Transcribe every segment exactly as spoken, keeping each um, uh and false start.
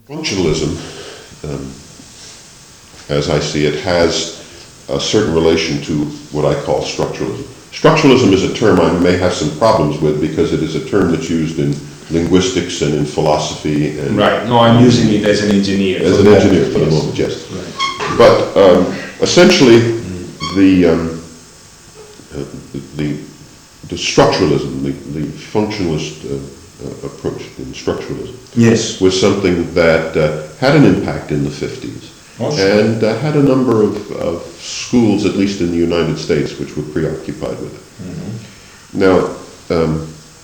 Functionalism, um, as I see it, has a certain relation to what I call structuralism. Structuralism is a term I may have some problems with because it is a term that's used in linguistics and in philosophy. And right, no, I'm using it as an engineer. As an engineer for the moment, yes. Right. But um, essentially, the, um, uh, the, the structuralism, the, the functionalist uh, uh, approach in structuralism yes. was something that uh, had an impact in the fifties. Oh, sure. And uh, had a number of, of schools, at least in the United States, which were preoccupied with it. Mm-hmm. Now, um,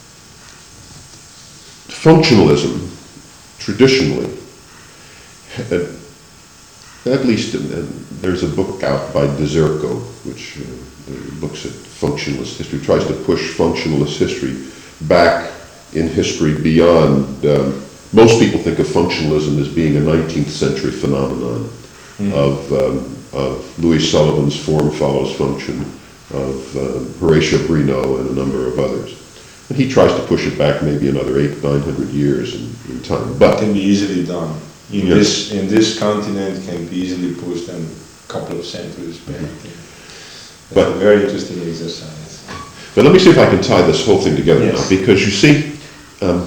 functionalism, traditionally, had, at least in, in, there's a book out by De Zerko, which uh, looks at functionalist history, tries to push functionalist history back in history beyond. Um, most people think of functionalism as being a nineteenth century phenomenon. Mm. Of, um, of Louis Sullivan's Form Follows Function, of uh, Horatio Brino, and a number of others. And he tries to push it back maybe another eight, nine hundred years in, in time. But it can be easily done. In yes. this in this continent, can be easily pushed and a couple of centuries back. Mm-hmm. But a very interesting exercise. But let me see if I can tie this whole thing together yes. now, because you see, um,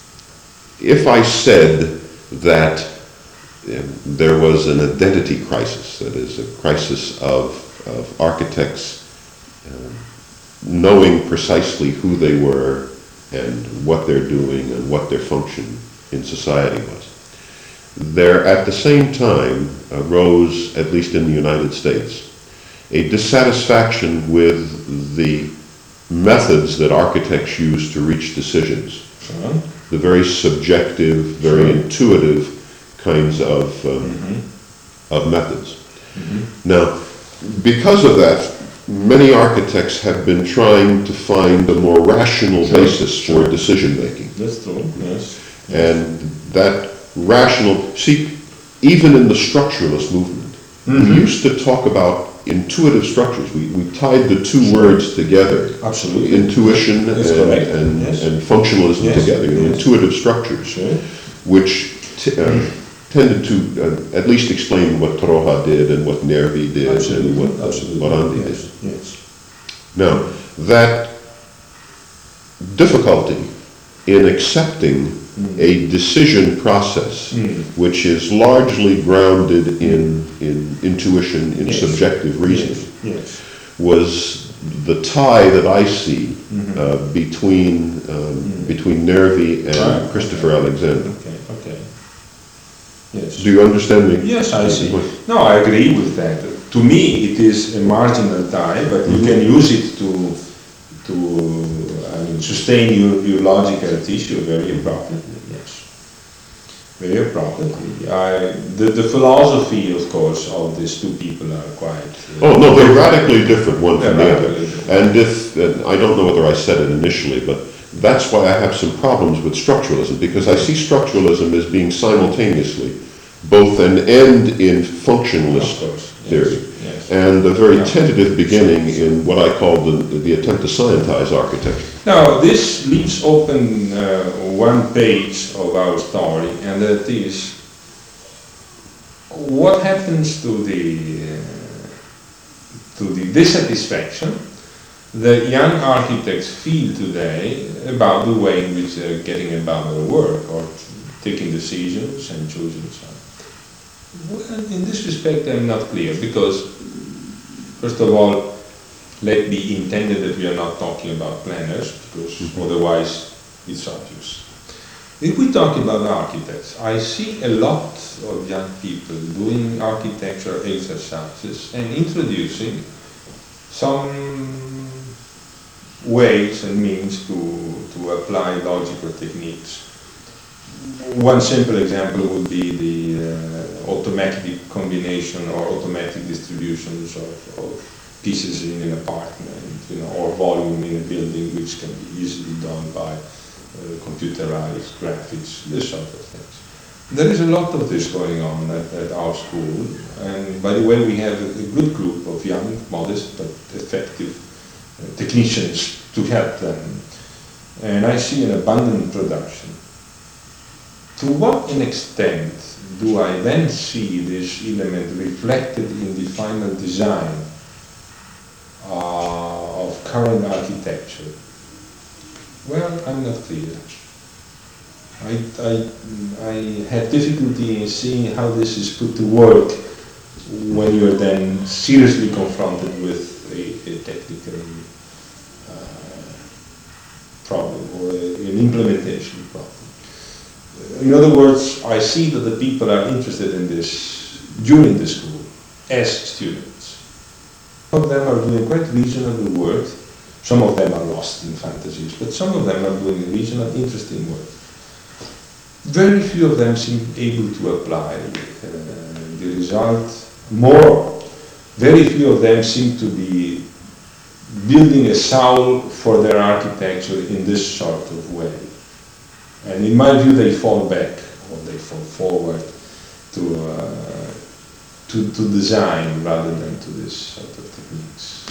if I said that there was an identity crisis, that is, a crisis of, of architects uh, knowing precisely who they were and what they're doing and what their function in society was. There, at the same time, arose, at least in the United States, a dissatisfaction with the methods that architects use to reach decisions. Sure. The very subjective, very Sure. intuitive kinds of, um, mm-hmm. of methods. Mm-hmm. Now, because of that, many architects have been trying to find a more rational sure. basis sure. for decision making. That's true, yes. And that rational, see, even in the structuralist movement, mm-hmm. we used to talk about intuitive structures. We, we tied the two sure. words together. Absolutely. Intuition and, and, yes. and functionalism yes. together, you know, yes. intuitive structures, sure. which t- uh, tended to uh, at least explain what Troja did and what Nervi did Absolutely. and what Absolutely. Morandi yes. did. Yes. Now, that difficulty in accepting mm. a decision process mm. which is largely grounded in, in intuition, in yes. subjective reasoning, yes. yes. was the tie that I see mm-hmm. uh, between, um, mm. between Nervi and right. Christopher okay. Alexander. Okay. Okay. Yes. Do you understand me? Yes, I see. No, I agree with that. To me, it is a marginal tie, but mm-hmm. you can use it to to I mean, sustain your, your logical tissue very appropriately. Yes, very appropriately. I, the the philosophy, of course, of these two people are quite. Uh, oh no, they're radically different one from the other. Different. And if and I don't know whether I said it initially, but that's why I have some problems with structuralism, because I see structuralism as being simultaneously both an end in functionalist course, theory yes, yes. and a very yeah. tentative beginning in what I call the, the attempt to scientize architecture. Now, this leaves open uh, one page of our story, and that is what happens to the uh, to the dissatisfaction that young architects feel today about the way in which they're getting about their work or taking decisions and choosing something. Well, in this respect, I'm not clear because, first of all, let be intended that we are not talking about planners, because mm-hmm. otherwise it's obvious. If we talk about architects, I see a lot of young people doing architecture exercises and introducing some ways and means to, to apply logical techniques. One simple example would be the uh, automatic combination or automatic distributions of, of pieces in an apartment, you know, or volume in a building, which can be easily done by uh, computerized graphics, this sort of things. There is a lot of this going on at, at our school, and by the way, we have a, a good group of young, modest, but effective uh, technicians to help them. And I see an abundant production. to what an extent do I then see this element reflected in the final design uh, of current architecture? Well, I'm not clear. I, I, I have difficulty in seeing how this is put to work when you are then seriously confronted with a, a technical uh, problem or a, an implementation problem. In other words, I see that the people are interested in this during the school as students. Some of them are doing quite reasonable work. Some of them are lost in fantasies, but some of them are doing reasonable, interesting work. Very few of them seem able to apply uh, the result. More, very few of them seem to be building a soul for their architecture in this sort of way. And in my view, they fall back or they fall forward to, uh, to, to design rather than to this sort of techniques.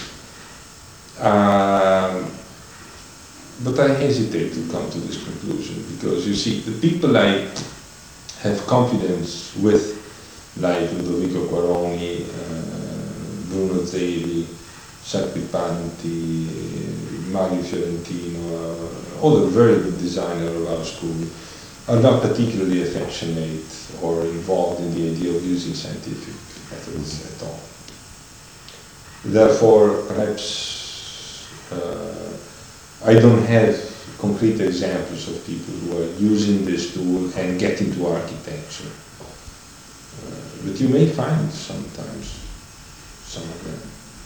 Um, but I hesitate to come to this conclusion because you see, the people I have confidence with, like Ludovico Quaroni, uh, Bruno Zevi, Sacripanti, Mario Fiorentino, uh, all the very good designers of our school, are not particularly affectionate or involved in the idea of using scientific methods at all. Therefore, perhaps uh, I don't have concrete examples of people who are using this tool and get into architecture. Uh, but you may find sometimes some of them.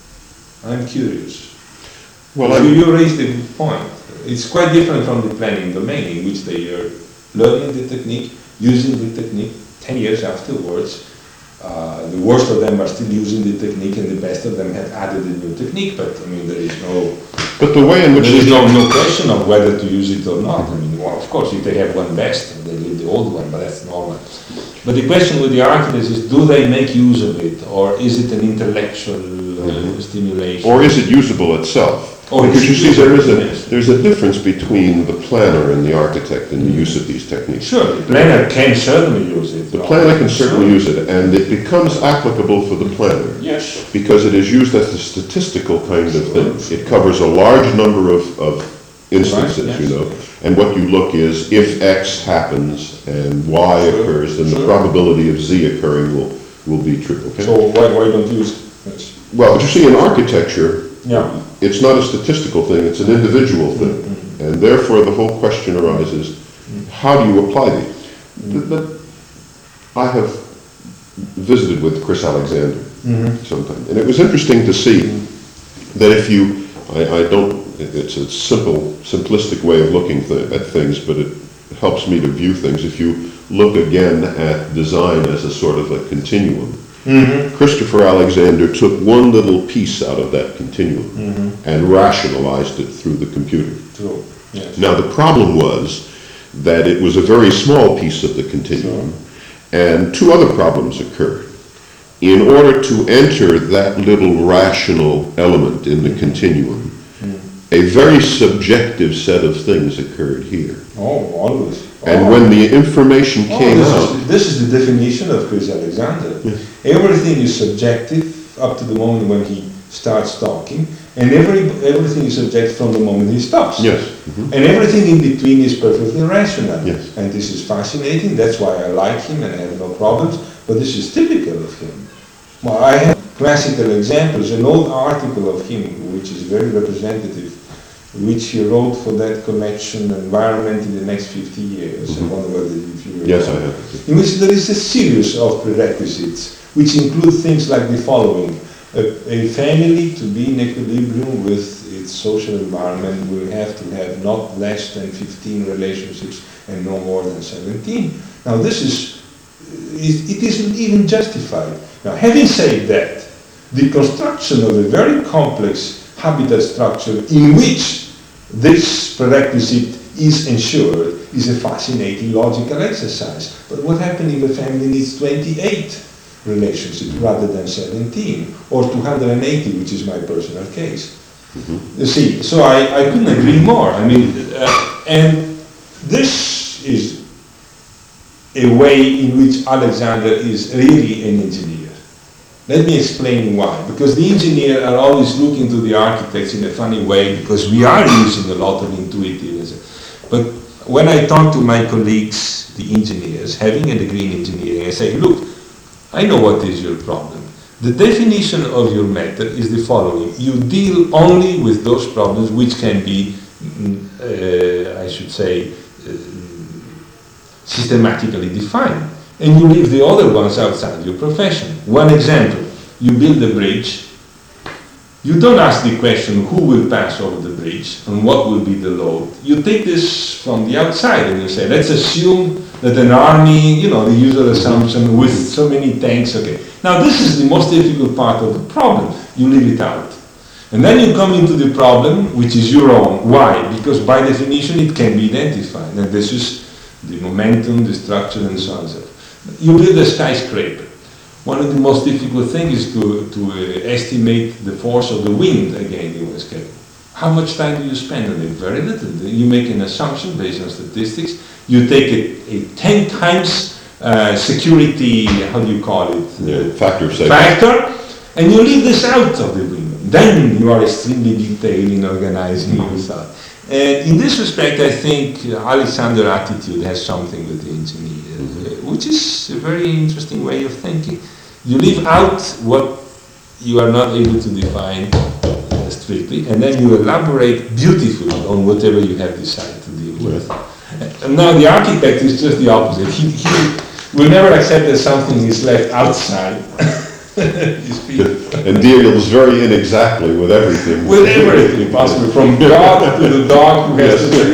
I'm curious. Well, you, you raised a good point. It's quite different from the planning domain in which they are learning the technique, using the technique. Ten years afterwards, uh, the worst of them are still using the technique and the best of them have added a new technique, but I mean there is no but the way in which there is no, no question of whether to use it or not. I mean, well, of course, if they have one best, they leave the old one, but that's normal. But the question with the architects is, do they make use of it, or is it an intellectual uh, mm-hmm. stimulation? Or is it usable itself? Oh, because you see, there is a, yes. there's a difference between the planner and the architect in the use of these techniques. Sure, the planner can certainly use it. The planner can certainly use it, and it becomes applicable for the planner. Yes. Because it is used as a statistical kind of thing. It covers a large number of, of instances, right, yes. you know, and what you look is, if X happens and Y sure, occurs, then sure. the probability of Z occurring will, will be true. Okay? So why, why don't you use it? Yes. Well, but you see, in architecture, yeah. it's not a statistical thing, it's an individual thing. Mm-hmm. And therefore the whole question arises, mm-hmm. how do you apply these? Mm-hmm. The, the, I have visited with Chris Alexander mm-hmm. sometime, and it was interesting to see mm-hmm. that if you, I, I don't, it's a simple, simplistic way of looking th- at things, but it helps me to view things. If you look again at design as a sort of a continuum, mm-hmm. Christopher Alexander took one little piece out of that continuum mm-hmm. and rationalized it through the computer. True. Yes. Now the problem was that it was a very small piece of the continuum, sure. and two other problems occurred. In order to enter that little rational element in the mm-hmm. continuum, mm-hmm. a very subjective set of things occurred here. Oh, always. And oh. when the information oh, came this out... Is, this is the definition of Chris Alexander. Yes. Everything is subjective up to the moment when he starts talking, and every everything is subjective from the moment he stops. Yes. Mm-hmm. And everything in between is perfectly rational. Yes. And this is fascinating, that's why I like him and I have no problems, but this is typical of him. Well, I have classical examples, an old article of him, which is very representative, which he wrote for that collection, Environment in the Next fifty years. Mm-hmm. I wonder whether if you Yes, I have. In which there is a series of prerequisites, which include things like the following. A, a family, to be in equilibrium with its social environment, will have to have not less than fifteen relationships and no more than seventeen. Now this is, it, it isn't even justified. Now having said that, the construction of a very complex habitat structure in which this prerequisite is ensured is a fascinating logical exercise. But what happens if a family needs twenty-eight relationships rather than seventeen, or two hundred eighty, which is my personal case? Mm-hmm. You see, so I, I couldn't agree more. I mean, uh, and this is a way in which Alexander is really an engineer. Let me explain why. Because the engineers are always looking to the architects in a funny way, because we are using a lot of intuitivism. But when I talk to my colleagues, the engineers, having a degree in engineering, I say, look, I know what is your problem. The definition of your method is the following. You deal only with those problems which can be, uh, I should say, uh, systematically defined. And you leave the other ones outside your profession. One example, you build a bridge. You don't ask the question who will pass over the bridge and what will be the load. You take this from the outside and you say, let's assume that an army, you know, the usual assumption with so many tanks, okay. Now this is the most difficult part of the problem. You leave it out. And then you come into the problem, which is your own. Why? Because by definition it can be identified. And this is the momentum, the structure, and so on and so forth. You build a skyscraper. One of the most difficult things is to, to uh, estimate the force of the wind against the skyscraper. How much time do you spend on it? Very little. You make an assumption based on statistics. You take a, a ten times uh, security, how do you call it? Yeah, Uh, factor safety. factor, and you leave this out of the window. Then you are extremely detailed in organizing yourself. And in this respect, I think uh, Alexander's attitude has something with the engineer, uh, which is a very interesting way of thinking. You leave out what you are not able to define uh, strictly, and then you elaborate beautifully on whatever you have decided to deal with. And now the architect is just the opposite. He, he will never accept that something is left outside his feet. And deals very inexactly with everything. With everything possible, from God to the dog who has to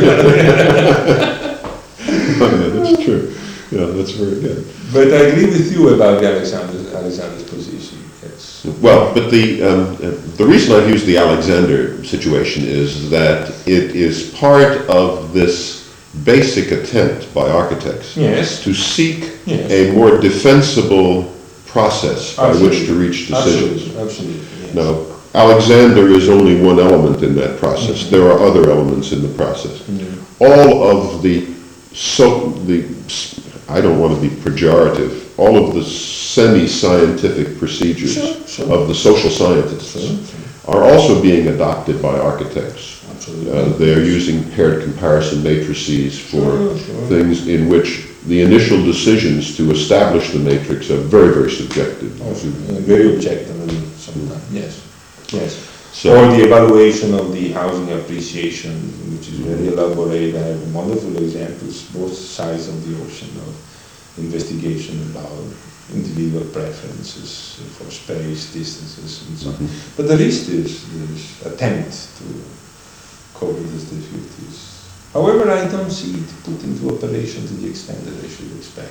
Yeah, that's true. Yeah, that's very good. But I agree with you about the Alexander's, Alexander's position. Yes. Well, but the um, uh, the reason I've used the Alexander situation is that it is part of this basic attempt by architects Yes. to seek Yes. a more defensible process by Absolutely. which to reach decisions. Absolutely. Absolutely. Yes. Now, Alexander is only one element in that process. Mhm. There are other elements in the process. Mhm. All of the so the I don't want to be pejorative. All of the semi-scientific procedures Sure, sure. of the social scientists Sure, sure. are also being adopted by architects. Absolutely. Uh, they're using paired comparison matrices for Sure, sure. things in which the initial decisions to establish the matrix are very, very subjective. Also, uh, very objective sometimes. Yes. Yes. So- or the evaluation of the housing appreciation, which is very elaborate. I have wonderful examples, both sides of the ocean, of investigation about individual preferences for space, distances, and so on. Mhm. But there is this, this attempt to cope with these difficulties. However, I don't see it put into operation to the extent that I should expect.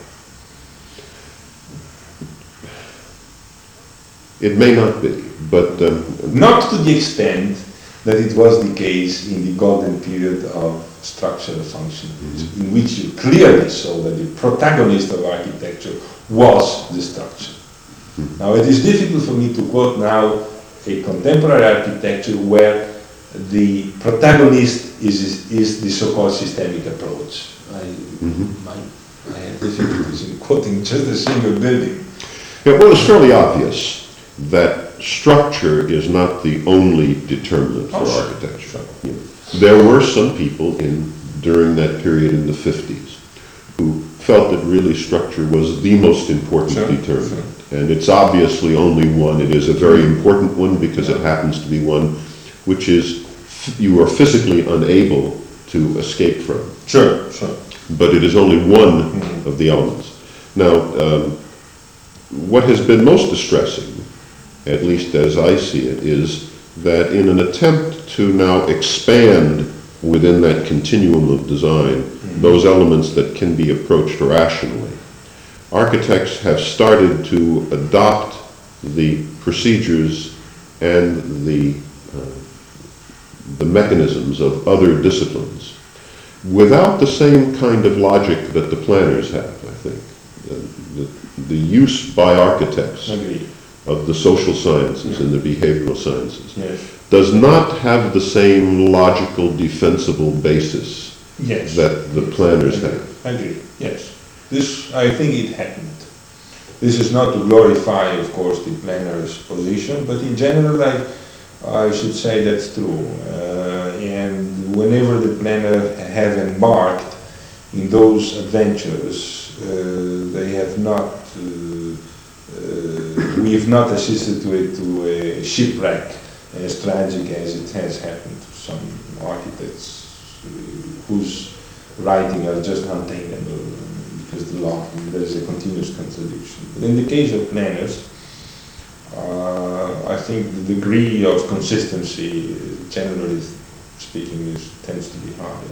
It may not be, but um, Not to the extent that it was the case in the golden period of structural functionalism, in which you clearly saw that the protagonist of architecture was the structure. Now it is difficult for me to quote now a contemporary architecture where the protagonist is, is the so-called systemic approach. I, Mhm. my, I have difficulties in quoting just a single building. yeah, well, it's fairly obvious that structure is not the only determinant for Oh, sure, architecture. sure. You know, there were some people in during that period in the fifties who felt that really structure was the most important Sure, determinant. And it's obviously only one. It is a very important one because it happens to be one which is f- you are physically unable to escape from. Sure, sure. But it is only one Mhm. of the elements. Now, um, what has been most distressing, at least as I see it, is that in an attempt to now expand within that continuum of design, those elements that can be approached rationally, architects have started to adopt the procedures and the, uh, the mechanisms of other disciplines without the same kind of logic that the planners have, I think. The, the, the use by architects Agreed. of the social sciences and the behavioral sciences Yes. does not have the same logical defensible basis Yes. that the planners have. I agree. Yes. This, I think it happened. This is not to glorify, of course, the planner's position, but in general, I, I should say that's true. Uh, and whenever the planner have embarked in those adventures, uh, they have not, uh, uh, we have not assisted to it to a shipwreck as tragic as it has happened to some architects uh, whose writing are just untenable because the law, there is a continuous contradiction. But in the case of planners, uh, I think the degree of consistency, uh, generally speaking, is, tends to be higher.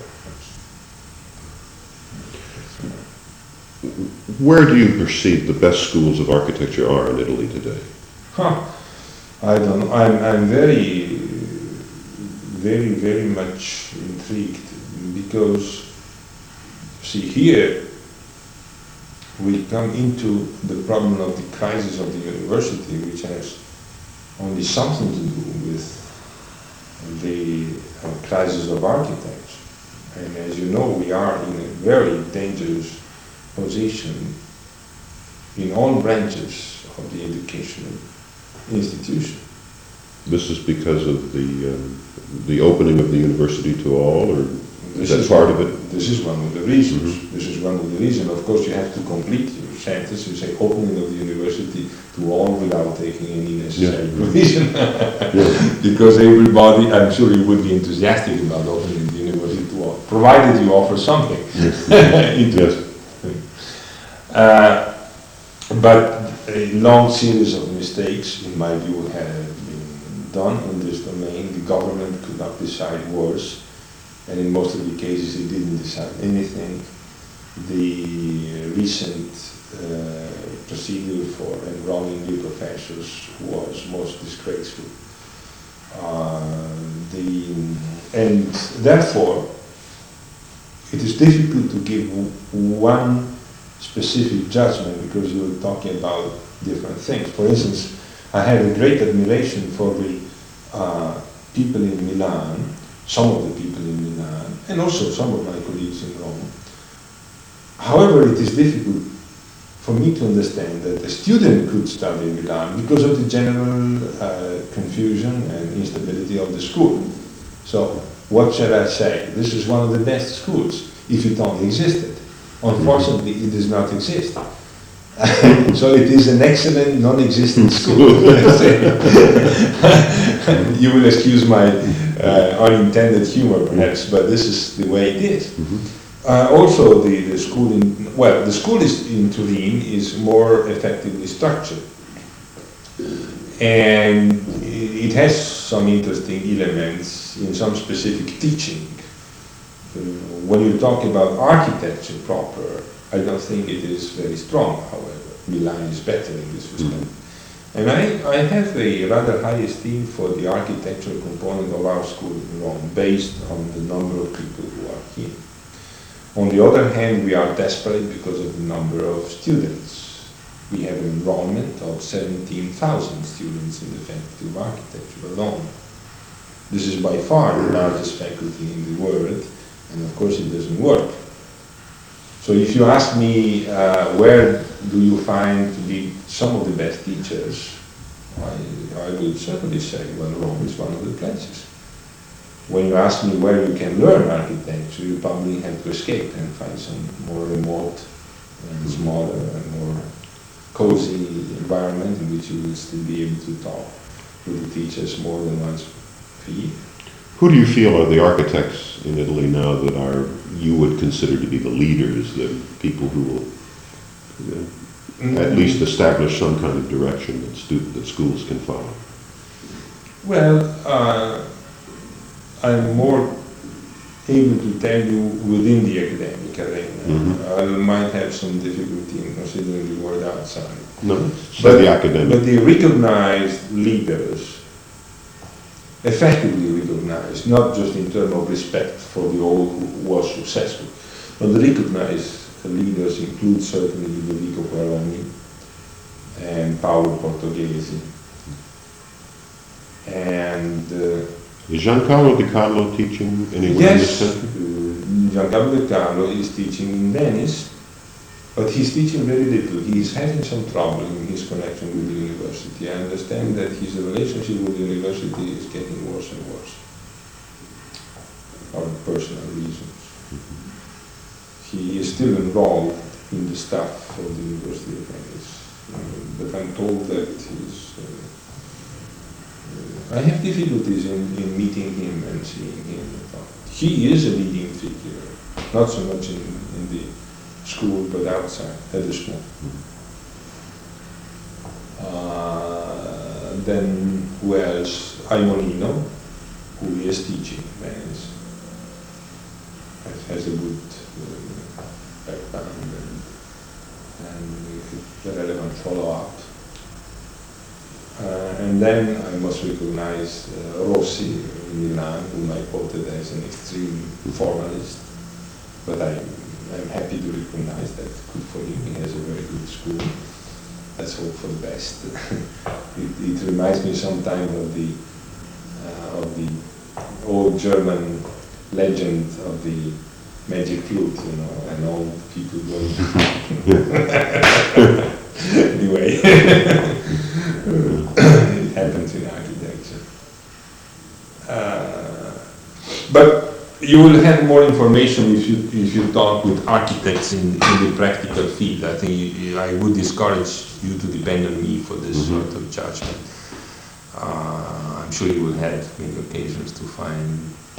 Where do you perceive the best schools of architecture are in Italy today? Huh. I don't know. I'm, I'm very, very, very much intrigued because, see, here we come into the problem of the crisis of the university, which has only something to do with the uh, crisis of architecture. And as you know, we are in a very dangerous position in all branches of the educational institution. This is because of the um, the opening of the university to all, or is This that is part one, of it? This is one of the reasons. Mhm. This is one of the reasons. Of course, you have to complete your sentence. You say opening of the university to all without taking any necessary Yeah. provision. Yeah. Because everybody, I'm sure you would be enthusiastic about opening the university to all, provided you offer something. Yes. Uh, but a long series of mistakes, in my view, have been done in this domain. The government could not decide worse, and in most of the cases it didn't decide anything. The recent uh, procedure for enrolling new professors was most disgraceful. Uh, the, and therefore, it is difficult to give one specific judgment because you're talking about different things. For instance, I had a great admiration for the uh, people in Milan, some of the people in Milan, and also some of my colleagues in Rome. However, it is difficult for me to understand that a student could study in Milan because of the general uh, confusion and instability of the school. So, what shall I say? This is one of the best schools, if it only existed. Unfortunately, it does not exist. So it is an excellent non-existent school. You will excuse my uh, unintended humor, perhaps, but this is the way it is. Mm-hmm. Uh, also, the, the school in, well, the school is in Turin is more effectively structured. And it has some interesting elements in some specific teaching. Uh, when you talk about architecture proper, I don't think it is very strong, however. Milan is better in this respect. Mm-hmm. And I, I have a rather high esteem for the architectural component of our school in Rome, based on the number of people who are here. On the other hand, we are desperate because of the number of students. We have an enrollment of seventeen thousand students in the Faculty of Architecture alone. This is by far the largest faculty in the world, and of course it doesn't work. So if you ask me uh, where do you find to be some of the best teachers, I, I would certainly say, well, Rome is one of the places. When you ask me where you can learn architecture, you probably have to escape and find some more remote and smaller and more cozy environment in which you will still be able to talk with the teachers more than once a year. Who do you feel are the architects in Italy now that are you would consider to be the leaders, the people who will you know, mm-hmm. at least establish some kind of direction that, stu- that schools can follow? Well, uh, I'm more able to tell you within the academic arena. Mm-hmm. I might have some difficulty in considering the word outside. No, so the academic. But the recognized leaders, effectively recognized, not just in terms of respect for the old who was successful, but the recognized leaders include certainly Ludovico Quaroni and Paolo Portoghesi. And uh, is Giancarlo De Carlo teaching anywhere yes, in this country? uh, Giancarlo De Carlo is teaching in Venice, But he's teaching very little. He's having some trouble in his connection with the university. I understand that his relationship with the university is getting worse and worse, for personal reasons. He is still involved in the staff of the University of Venice, uh, but I'm told that he's. Uh, I have difficulties in, in meeting him and seeing him. He is a leading figure, not so much in, in the school, but outside, at the school. Uh, then who else? Aimonino, who is teaching Venice, has a good uh, background and, and the relevant follow-up. Uh, and then I must recognize uh, Rossi in Milan, whom I quoted as an extreme formalist, but I, I'm happy to recognize that. Good for him, he has a very good school. Let's hope for the best. it, it reminds me sometimes of the uh, of the old German legend of the magic flute, you know, and all people going. Anyway, it happens in architecture. Uh, but you will have more information if you if you talk with architects in, in the practical field. I think you, you, I would discourage you to depend on me for this mm-hmm. sort of judgment. Uh, I'm sure you will have many occasions to find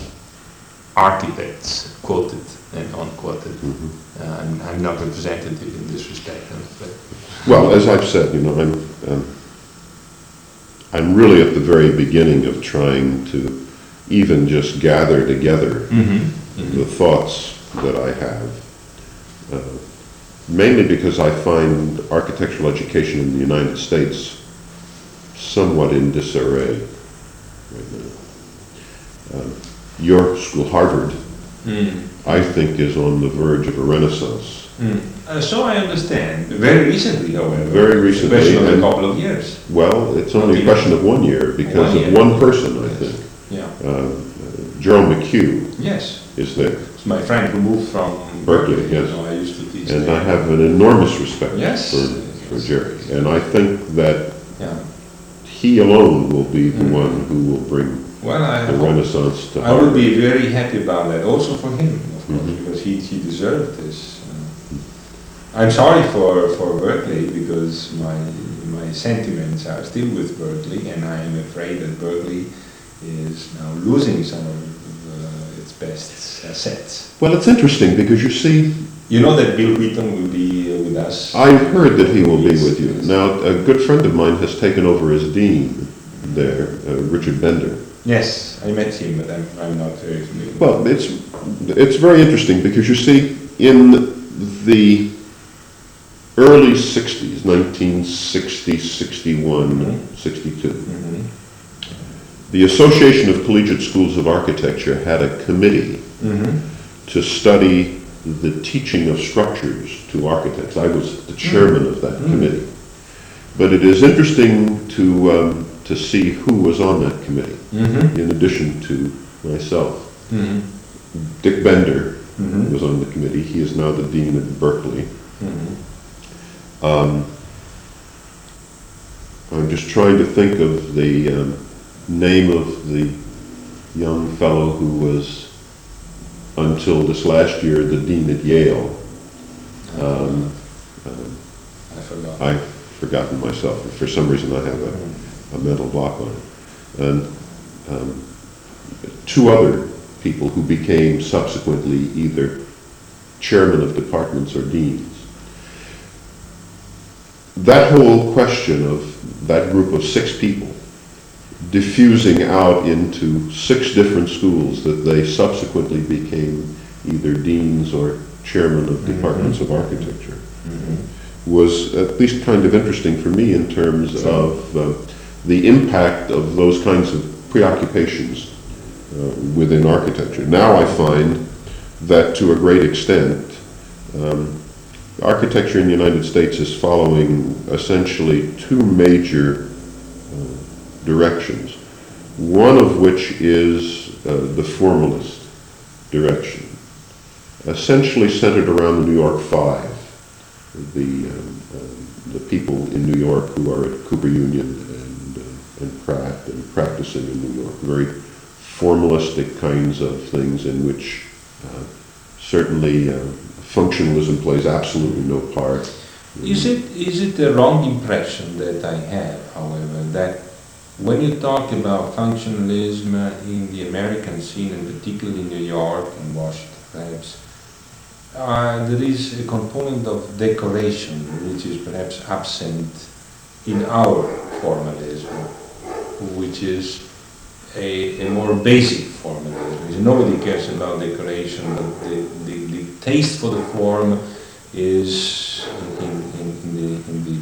architects quoted and unquoted. Mm-hmm. uh, I'm, I'm not representative in this respect. But well, as I've said, you know, I'm um, I'm really at the very beginning of trying to even just gather together mm-hmm. Mm-hmm. the thoughts that I have. Uh, mainly because I find architectural education in the United States somewhat in disarray right now. Uh, your school, Harvard, mm. I think is on the verge of a renaissance. Mm. Uh, so I understand. Very recently, however. Very recently. Especially in a couple of years. Well, it's only a question of one year because one year. of one person, I yes. think. Yeah. Uh, Gerald McHugh yes. is there. It's my friend who moved from Berkeley, Berkeley. yes. You know, I used to teach and there. I have an enormous respect yes. for, yes. for Jerry. And I think that yeah. he alone will be the mm. one who will bring well, I the renaissance to I Harvard. would be very happy about that, also for him, of course, mm-hmm. because he, he deserved this. Uh, I'm sorry for, for Berkeley because my my sentiments are still with Berkeley, and I am afraid that Berkeley is now losing some of uh, its best assets. Well, it's interesting because you see... You know that Bill Wheaton will be uh, with us? I've heard that he will yes, be with you. Yes. Now, a good friend of mine has taken over as dean there, uh, Richard Bender. Yes, I met him, but I'm, I'm not very familiar. Well, it's, it's very interesting because you see, in the early sixties, nineteen sixty, sixty-one, mm-hmm. sixty-two, mm-hmm. the Association of Collegiate Schools of Architecture had a committee mm-hmm. to study the teaching of structures to architects. I was the chairman mm-hmm. of that mm-hmm. committee. But it is interesting to um, to see who was on that committee, mm-hmm. in addition to myself. Mm-hmm. Dick Bender mm-hmm. was on the committee. He is now the dean at Berkeley. Mm-hmm. Um, I'm just trying to think of the um, name of the young fellow who was, until this last year, the dean at Yale. Um, um, I forgot. I've forgotten myself. For some reason I have a, a mental block on it. And um, two other people who became subsequently either chairman of departments or deans. That whole question of that group of six people diffusing out into six different schools that they subsequently became either deans or chairman of departments mm-hmm. of architecture mm-hmm. was at least kind of interesting for me in terms sure. of uh, the impact of those kinds of preoccupations uh, within architecture. Now I find that to a great extent um, architecture in the United States is following essentially two major uh, directions, one of which is uh, the formalist direction, essentially centered around the New York Five. the um, um, the people in New York who are at Cooper Union and uh, and Pratt and practicing in New York. Very formalistic kinds of things in which uh, certainly uh, functionalism plays absolutely no part. Is it is it a wrong impression that I have, however, that when you talk about functionalism in the American scene, and particularly in New York and Washington, perhaps, uh, there is a component of decoration which is perhaps absent in our formalism, which is a, a more basic formalism. Nobody cares about decoration, but the, the, the taste for the form is in, in, in, the, in the,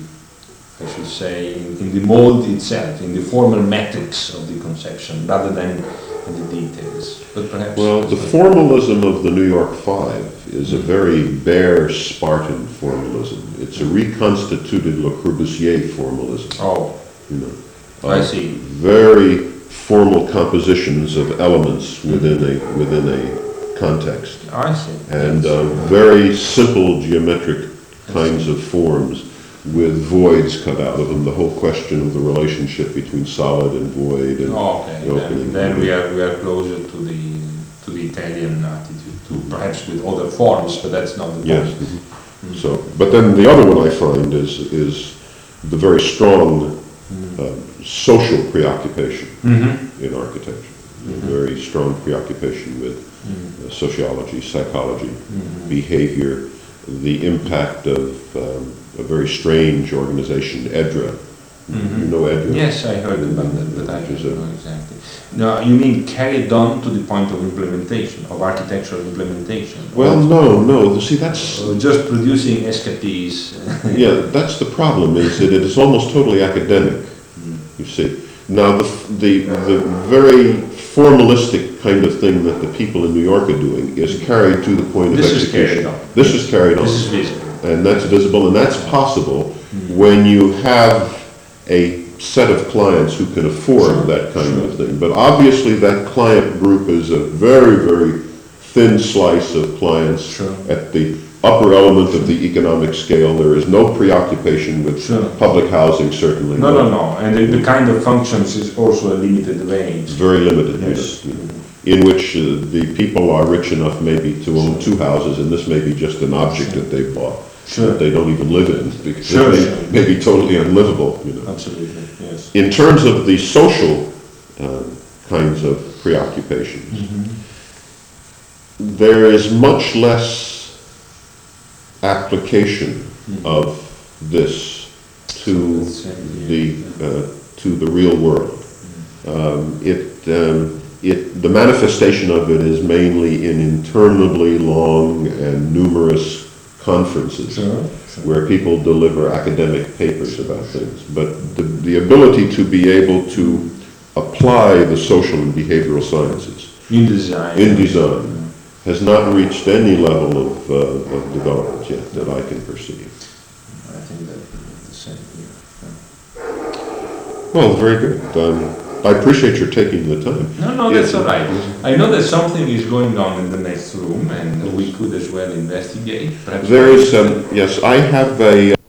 I should say, in, in the mold itself, in the formal metrics of the conception, rather than in the details. But perhaps. Well, the formalism of the New York Five is a very bare, Spartan formalism. It's a reconstituted Le Corbusier formalism. Oh, You know, I uh, see. very formal compositions of elements within a within a context, I see. and Yes. uh, very simple geometric kinds of forms with voids cut out of them. The whole question of the relationship between solid and void, and Oh, okay. the opening. Then, then we are we are closer to the to the Italian attitude, to perhaps with other forms, but that's not the point. Yes. mhm. So, but then the other one I find is is the very strong uh, social preoccupation Mm-hmm. in architecture. Mhm. Very strong preoccupation with Mm-hmm. uh, sociology, psychology, Mhm. behavior, the impact of um, a very strange organization, EDRA. Mhm. You know EDRA? Yes, I heard about that, but I Which is don't a- know exactly. No, you mean carried on to the point of implementation, of architectural implementation? Well, no, no. See, that's Or just producing escapees. yeah. That's the problem. Is that it is almost totally academic. Mm. You see. Now, the the the very formalistic kind of thing that the people in New York are doing is carried to the point of This is execution. carried on. This is carried on. This is visible. And that's visible, and that's possible when you have a set of clients who can afford Sure, that kind sure. of thing. But obviously, that client group is a very, very thin slice of clients Sure. at the upper element of the economic scale. There is no preoccupation with Sure. public housing, certainly. No, no, no. And the, the kind of functions is also a limited range. It's very limited, Yes. yes. you know, in which uh, the people are rich enough maybe to own two houses, and this may be just an object that they bought. Sure. That they don't even live in, because Sure, it may, sure. may be totally unlivable, you know. Absolutely, yes. In terms of the social uh, kinds of preoccupations, there is much less application of this to the uh, to the real world. Um, it um, it the manifestation of it is mainly in interminably long and numerous conferences Sure, sure. where people deliver academic papers about things. But the, the ability to be able to apply the social and behavioral sciences In design. in design has not reached any level of, uh, of development yet that I can perceive. I think that the same here. Well, very good. Um, I appreciate your taking the time. No, no, that's Yes. all right. I know that something is going on in the next room, and we could as well investigate. Perhaps There is, um, yes, I have a